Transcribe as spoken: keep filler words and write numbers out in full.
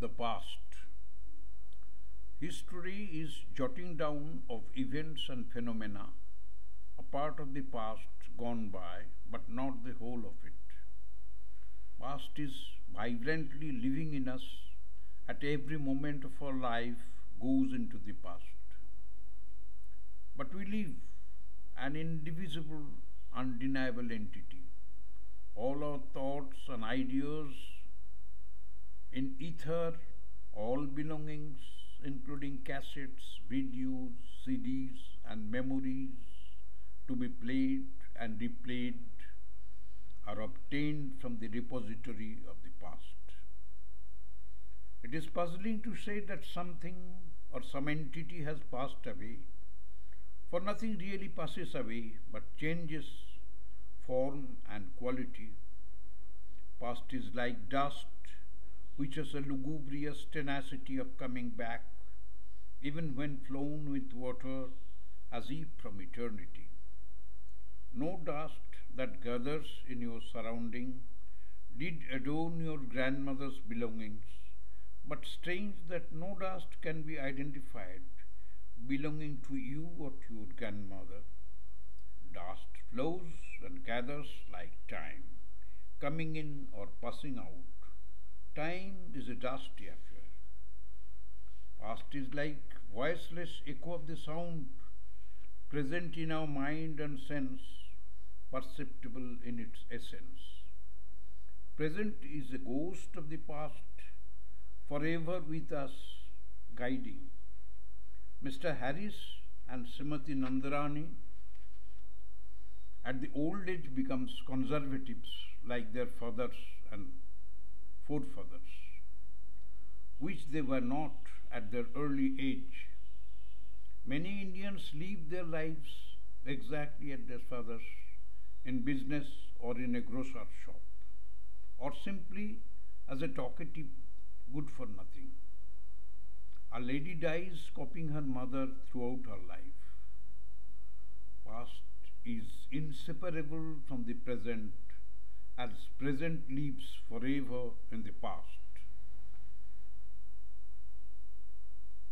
the past. History is jotting down of events and phenomena, a part of the past gone by, but not the whole of it. Past is vibrantly living in us. At every moment of our life goes into the past. But we live an indivisible, undeniable entity. All our thoughts and ideas in ether, all belongings, including cassettes, videos, C Ds, and memories to be played and replayed, are obtained from the repository of the past. It is puzzling to say that something or some entity has passed away, for nothing really passes away but changes form and quality. Past is like dust, which has a lugubrious tenacity of coming back, even when flown with water as if from eternity. No dust that gathers in your surrounding did adorn your grandmother's belongings, but strange that no dust can be identified belonging to you or to your grandmother. Dust flows and gathers like time, coming in or passing out. Time is a dusty affair. Past is like voiceless echo of the sound, present in our mind and sense, perceptible in its essence. Present is a ghost of the past, forever with us, guiding. Mister Harris and Srimati Nandarani at the old age becomes conservatives like their fathers and forefathers, which they were not at their early age. Many Indians live their lives exactly as their fathers, in business or in a grocer's shop, or simply as a talkative good for nothing. A lady dies copying her mother throughout her life. Past is inseparable from the present, as present lives forever in the past.